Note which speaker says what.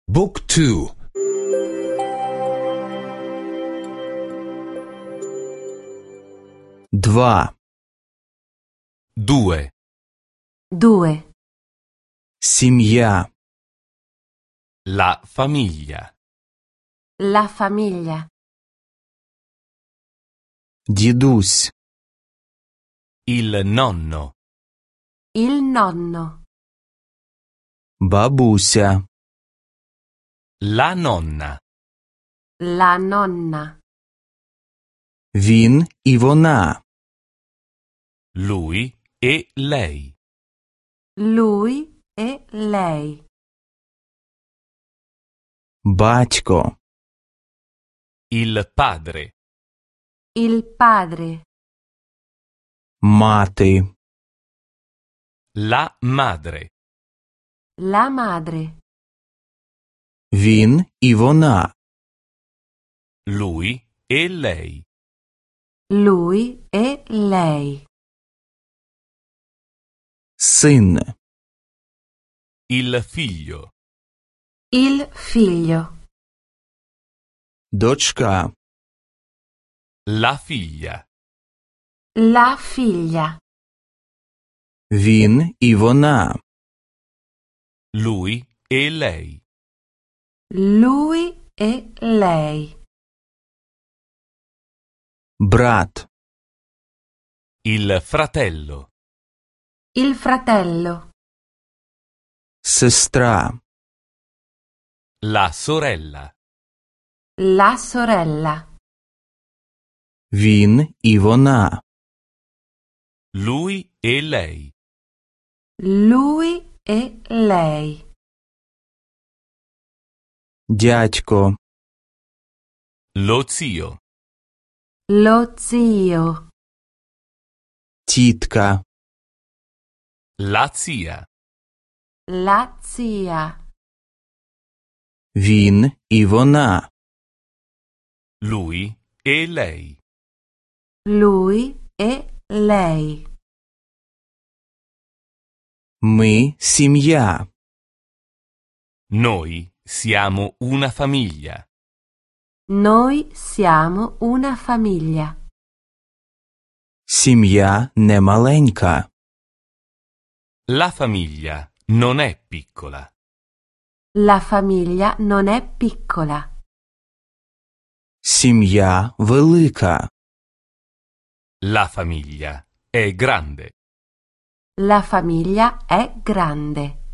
Speaker 1: Book 2.
Speaker 2: 2.
Speaker 3: 2.
Speaker 4: 2.
Speaker 2: Сім'я.
Speaker 3: La famiglia.
Speaker 4: La famiglia.
Speaker 2: Дідусь.
Speaker 3: Il nonno.
Speaker 4: Il nonno.
Speaker 2: Бабуся.
Speaker 3: La nonna.
Speaker 4: La nonna.
Speaker 2: Він і вона.
Speaker 3: Lui e lei.
Speaker 4: Lui e lei.
Speaker 2: Батько.
Speaker 3: Il padre.
Speaker 4: Il padre.
Speaker 2: Мати.
Speaker 3: La madre.
Speaker 4: La madre.
Speaker 2: Він і вона.
Speaker 3: Lui e lei.
Speaker 4: Lui e lei.
Speaker 2: Син.
Speaker 3: Il figlio.
Speaker 4: Il figlio.
Speaker 2: Дочка.
Speaker 3: La figlia.
Speaker 4: La figlia.
Speaker 2: Він і вона.
Speaker 3: Lui e lei.
Speaker 4: Lui e lei.
Speaker 2: Брат.
Speaker 3: Il fratello.
Speaker 4: Il fratello.
Speaker 2: Сестра.
Speaker 3: La sorella.
Speaker 4: La sorella.
Speaker 2: Він і вона.
Speaker 3: Lui e lei.
Speaker 4: Lui e lei.
Speaker 2: Дядько.
Speaker 3: Lo zio.
Speaker 4: Lo zio.
Speaker 2: Тітка.
Speaker 3: La zia.
Speaker 4: La zia.
Speaker 2: Він і вона.
Speaker 3: Lui e lei.
Speaker 4: Lui e lei.
Speaker 2: Ми сім'я.
Speaker 3: Noi siamo una famiglia.
Speaker 4: Noi siamo una famiglia.
Speaker 2: Сім'я не маленька.
Speaker 3: La famiglia non è piccola.
Speaker 4: La famiglia non è piccola.
Speaker 2: Сім'я велика.
Speaker 3: La famiglia è grande.
Speaker 4: La famiglia è grande.